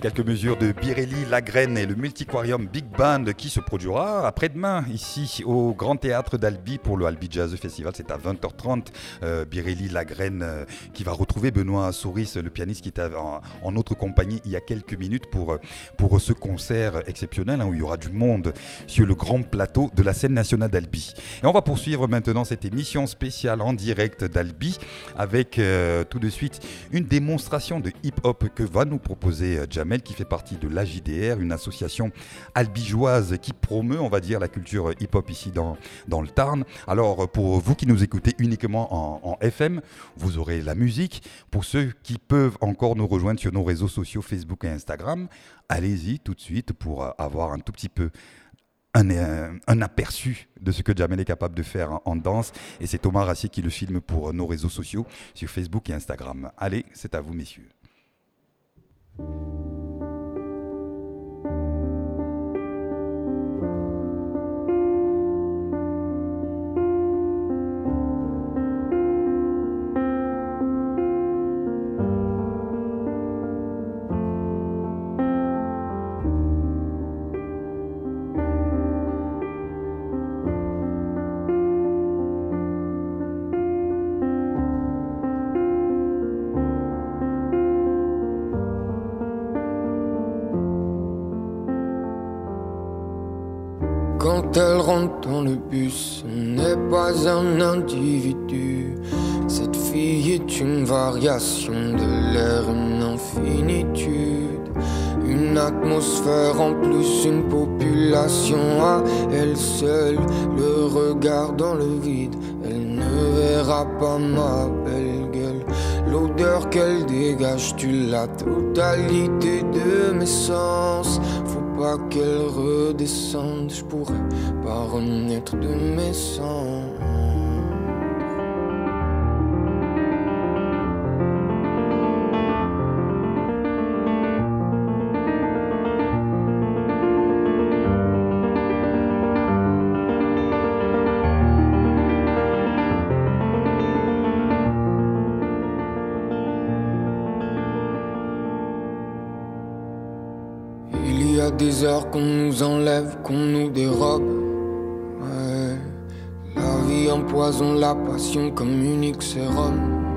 Quelques mesures de Birelli, Lagrène et le Multiquarium Big Band qui se produira après-demain ici au Grand Théâtre d'Albi pour le Albi Jazz Festival. C'est à 20h30. Birelli, Lagrène qui va retrouver Benoît Souris, le pianiste qui était en notre compagnie il y a quelques minutes pour ce concert exceptionnel où il y aura du monde sur le grand plateau de la scène nationale d'Albi. Et on va poursuivre maintenant cette émission spéciale en direct d'Albi avec tout de suite une démonstration de hip-hop que va nous proposer Jamel, qui fait partie de l'AJDR, une association albigeoise qui promeut, on va dire, la culture hip-hop ici dans le Tarn. Alors, pour vous qui nous écoutez uniquement en FM, vous aurez la musique. Pour ceux qui peuvent encore nous rejoindre sur nos réseaux sociaux Facebook et Instagram, allez-y tout de suite pour avoir un tout petit peu un aperçu de ce que Jamel est capable de faire en danse. Et c'est Thomas Rassier qui le filme pour nos réseaux sociaux sur Facebook et Instagram. Allez, c'est à vous, messieurs. Quand elle rentre dans le bus, ce n'est pas un individu. Cette fille est une variation de l'air, une infinitude. Une atmosphère en plus, une population à elle seule. Le regard dans le vide, elle ne verra pas ma belle gueule. L'odeur qu'elle dégage, tu la totalité de mes sens. Pas qu'elle redescende, je pourrais pas renaître de mes cendres. Des heures qu'on nous enlève, qu'on nous dérobe. Ouais. La vie empoisonne la passion comme unique sérum.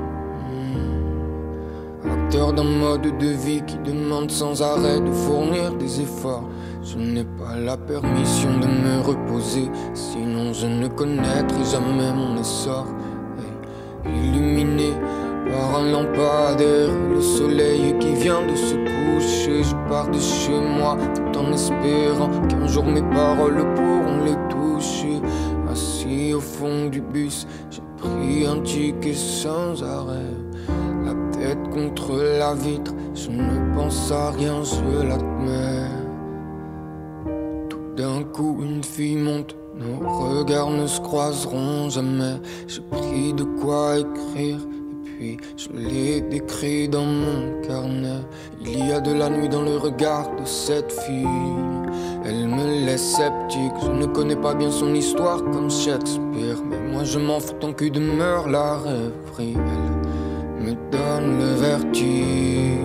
Acteur d'un mode de vie qui demande sans arrêt de fournir des efforts. Je n'ai pas la permission de me reposer, sinon je ne connaîtrai jamais mon essor. Hey. Illuminé par un lampadaire, le soleil qui vient de se coucher. Je pars de chez moi tout en espérant qu'un jour mes paroles pourront les toucher. Assis au fond du bus, j'ai pris un ticket sans arrêt. La tête contre la vitre, je ne pense à rien, je l'admets. Tout d'un coup une fille monte, nos regards ne se croiseront jamais. J'ai pris de quoi écrire, puis je l'ai décrit dans mon carnet. Il y a de la nuit dans le regard de cette fille. Elle me laisse sceptique, je ne connais pas bien son histoire comme Shakespeare. Mais moi je m'en fous tant que demeure la rêverie. Elle me donne le vertige.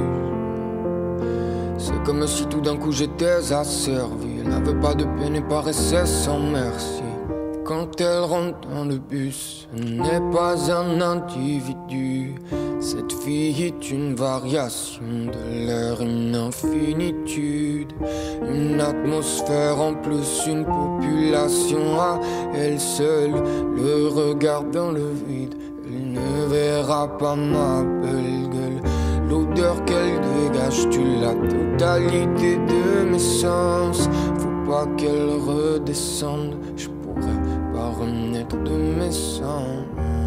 C'est comme si tout d'un coup j'étais asservi. Elle n'avait pas de peine et paraissait sans merci. Quand elle rentre dans le bus, ce n'est pas un individu. Cette fille est une variation de l'air, une infinitude. Une atmosphère en plus, une population à elle seule. Le regard dans le vide, elle ne verra pas ma belle gueule. L'odeur qu'elle dégage, tu la totalité de mes sens. Faut pas qu'elle redescende, je pourrais pas renaître de mes cendres.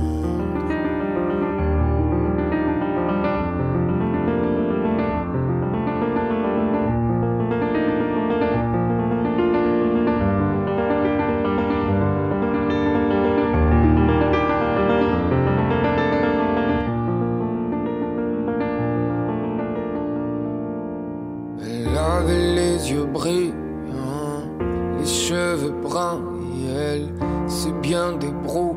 Elle avait les yeux brillants, les cheveux bruns, et elle s'est bien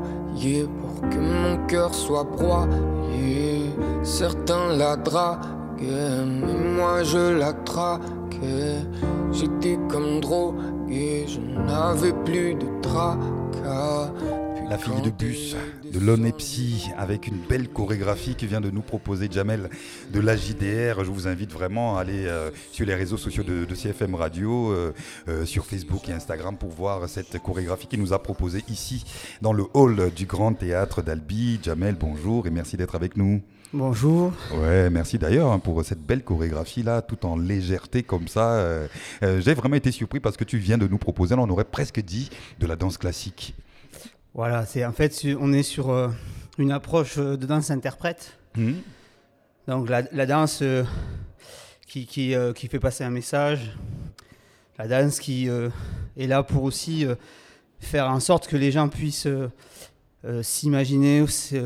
débrouillée pour que mon cœur soit broyé. Certains la draguent Mais moi je la traquais. J'étais comme drogué, je n'avais plus de tracas. La fille de bus de l'Onepsi avec une belle chorégraphie que vient de nous proposer Jamel de la JDR. Je vous invite vraiment à aller sur les réseaux sociaux de CFM Radio, sur Facebook et Instagram pour voir cette chorégraphie qu'il nous a proposée ici dans le hall du Grand Théâtre d'Albi. Jamel, bonjour et merci d'être avec nous. Bonjour. Ouais, merci d'ailleurs pour cette belle chorégraphie là, tout en légèreté comme ça. J'ai vraiment été surpris parce que tu viens de nous proposer, on aurait presque dit de la danse classique. Voilà, on est sur une approche de danse interprète. Donc la danse qui fait passer un message, la danse qui est là pour aussi faire en sorte que les gens puissent s'imaginer,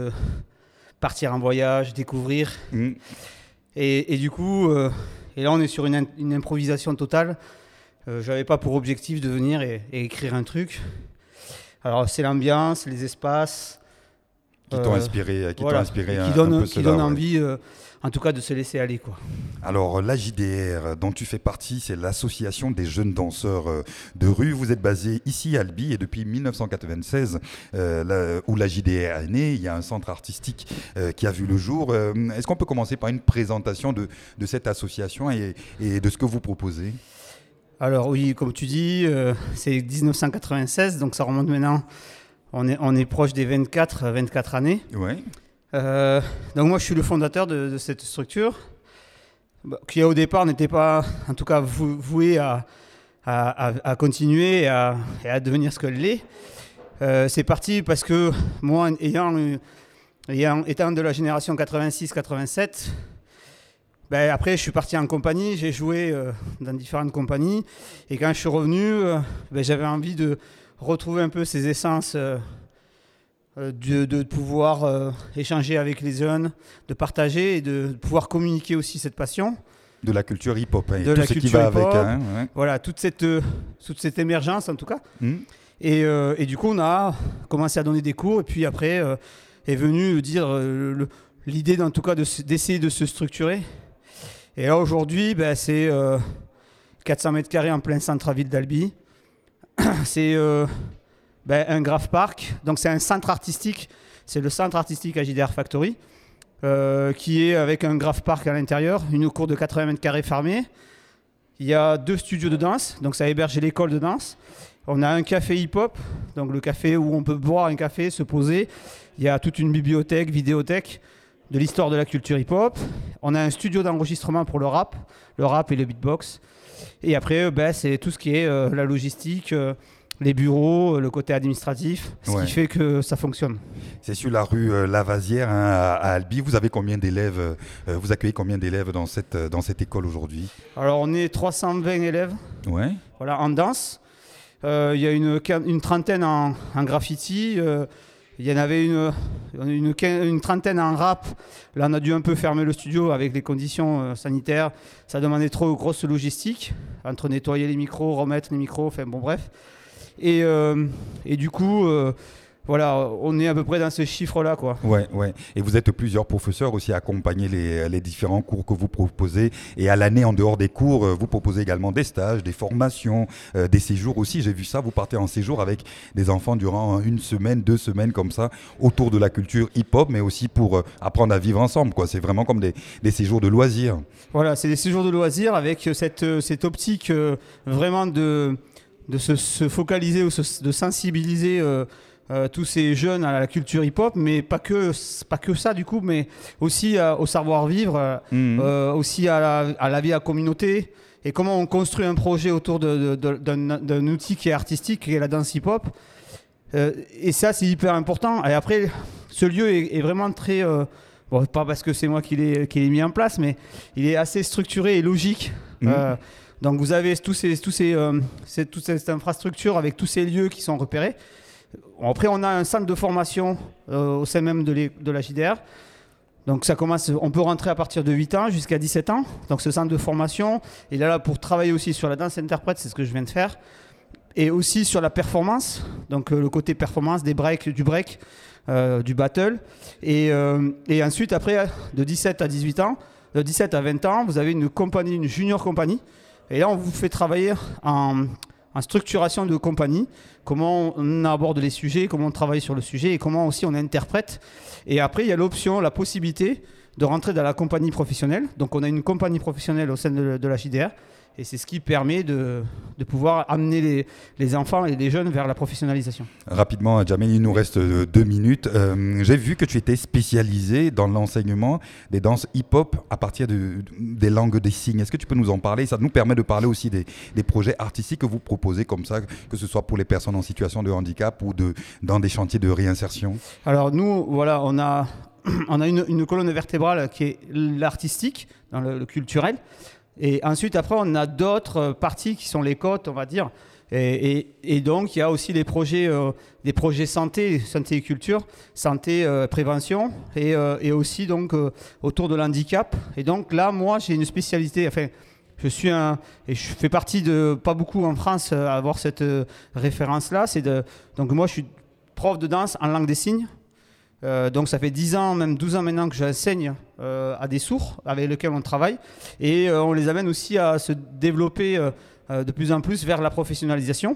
partir en voyage, découvrir. Et du coup, et là on est sur une improvisation totale. J'avais pas pour objectif de venir et écrire un truc. Alors c'est l'ambiance, les espaces qui t'ont inspiré, qui donnent envie, en tout cas, de se laisser aller, quoi. Alors la JDR dont tu fais partie, c'est l'association des jeunes danseurs de rue. Vous êtes basé ici à Albi et depuis 1996, où la JDR est née, il y a un centre artistique qui a vu le jour. Est-ce qu'on peut commencer par une présentation de cette association et de ce que vous proposez ? Alors oui, comme tu dis, c'est 1996, donc ça remonte maintenant, on est proche des 24 années. Ouais. Donc moi je suis le fondateur de cette structure, qui au départ n'était pas, en tout cas, vouée à continuer et à devenir ce qu'elle l'est. C'est parti parce que moi, étant de la génération 86-87, après, je suis parti en compagnie, j'ai joué dans différentes compagnies. Et quand je suis revenu, j'avais envie de retrouver un peu ces essences, de pouvoir échanger avec les jeunes, de partager et de pouvoir communiquer aussi cette passion. De la culture hip-hop, de tout ce qui va avec. Ouais. Voilà, toute cette émergence en tout cas. Et du coup, on a commencé à donner des cours. Et puis après, est venu dire l'idée, en tout cas, d'essayer de se structurer. Et là, aujourd'hui, c'est 400 mètres carrés en plein centre-ville d'Albi. C'est un Graph Park. Donc, c'est un centre artistique. C'est le centre artistique à JDR Factory, qui est avec un Graph Park à l'intérieur, une cour de 80 mètres carrés fermée. Il y a 2 studios de danse. Donc, ça a hébergé l'école de danse. On a un café hip-hop, donc le café où on peut boire un café, se poser. Il y a toute une bibliothèque, vidéothèque, de l'histoire de la culture hip-hop. On a un studio d'enregistrement pour le rap et le beatbox. Et après, c'est tout ce qui est la logistique, les bureaux, le côté administratif, ce qui fait que ça fonctionne. C'est sur la rue Lavazière à Albi. Vous avez combien d'élèves Vous accueillez combien d'élèves dans cette école aujourd'hui ? Alors, on est 320 élèves en danse. Il y a une trentaine en graffiti. Il y en avait une trentaine en rap. Là, on a dû un peu fermer le studio avec les conditions sanitaires. Ça demandait trop grosse logistique, entre nettoyer les micros, remettre les micros, enfin bon, bref. Et du coup, on est à peu près dans ce chiffre-là, quoi. Ouais. Et vous êtes plusieurs professeurs aussi à accompagner les différents cours que vous proposez. Et à l'année, en dehors des cours, vous proposez également des stages, des formations, des séjours aussi. J'ai vu ça, vous partez en séjour avec des enfants durant 1 semaine, 2 semaines comme ça, autour de la culture hip-hop, mais aussi pour apprendre à vivre ensemble, quoi. C'est vraiment comme des séjours de loisirs. Voilà, c'est des séjours de loisirs avec cette optique vraiment de se focaliser ou de sensibiliser tous ces jeunes à la culture hip-hop, mais pas que ça du coup, mais aussi au savoir-vivre, aussi à la vie à communauté, et comment on construit un projet autour d'un outil qui est artistique, qui est la danse hip-hop. Et ça, c'est hyper important. Et après, ce lieu est vraiment très... pas parce que c'est moi qui l'ai mis en place, mais il est assez structuré et logique. Donc vous avez toute cette infrastructure avec tous ces lieux qui sont repérés. Après, on a un centre de formation au sein même de la JDR. Donc ça commence, on peut rentrer à partir de 8 ans jusqu'à 17 ans. Donc ce centre de formation, il est là pour travailler aussi sur la danse interprète, c'est ce que je viens de faire. Et aussi sur la performance, donc le côté performance du break, du battle. Et ensuite, après, de 17 à 18 ans, de 17 à 20 ans, vous avez une compagnie, une junior compagnie. Et là, on vous fait travailler en structuration de compagnie, comment on aborde les sujets, comment on travaille sur le sujet et comment aussi on interprète. Et après, il y a l'option, la possibilité de rentrer dans la compagnie professionnelle. Donc, on a une compagnie professionnelle au sein de la JDR. Et c'est ce qui permet de pouvoir amener les enfants et les jeunes vers la professionnalisation. Rapidement, Jamel, il nous reste 2 minutes. J'ai vu que tu étais spécialisé dans l'enseignement des danses hip-hop à partir des langues des signes. Est-ce que tu peux nous en parler? Ça nous permet de parler aussi des projets artistiques que vous proposez comme ça, que ce soit pour les personnes en situation de handicap ou dans des chantiers de réinsertion. Alors nous, voilà, on a une colonne vertébrale qui est l'artistique, dans le culturel. Et ensuite, après, on a d'autres parties qui sont les côtes, on va dire. Et donc, il y a aussi des projets santé et culture, santé, prévention, et aussi donc, autour de l'handicap. Et donc là, moi, j'ai une spécialité. Enfin, et je fais partie de pas beaucoup en France à avoir cette référence-là. Donc moi, je suis prof de danse en langue des signes. Donc ça fait 10 ans, même 12 ans maintenant que j'enseigne à des sourds avec lesquels on travaille et on les amène aussi à se développer de plus en plus vers la professionnalisation.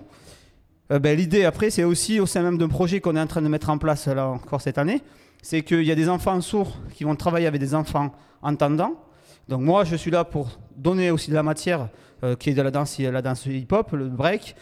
L'idée après c'est aussi au sein même d'un projet qu'on est en train de mettre en place là encore cette année, c'est qu'il y a des enfants sourds qui vont travailler avec des enfants entendants. Donc moi je suis là pour donner aussi de la matière qui est de la danse hip-hop, le break,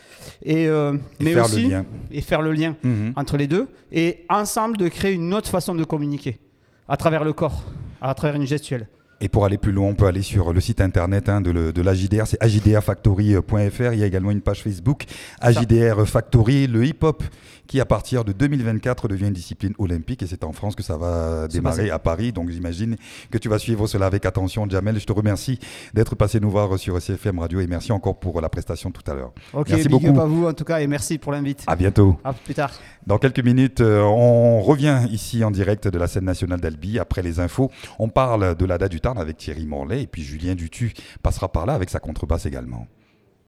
mais faire aussi le lien. Et faire le lien entre les deux, et ensemble de créer une autre façon de communiquer à travers le corps, à travers une gestuelle. Et pour aller plus loin, on peut aller sur le site internet de la JDR, c'est ajdrfactory.fr. Il y a également une page Facebook, AJDR Factory, le hip-hop qui à partir de 2024 devient une discipline olympique et c'est en France que ça va démarrer à Paris. Donc j'imagine que tu vas suivre cela avec attention. Jamel, je te remercie d'être passé nous voir sur CFM Radio et merci encore pour la prestation tout à l'heure. Ok, merci big beaucoup. up à vous en tout cas et merci pour l'invite. À bientôt. À plus tard. Dans quelques minutes, on revient ici en direct de la scène nationale d'Albi. Après les infos, on parle de l'ADA du Tarn avec Thierry Morlaix et puis Julien Dutu passera par là avec sa contrebasse également.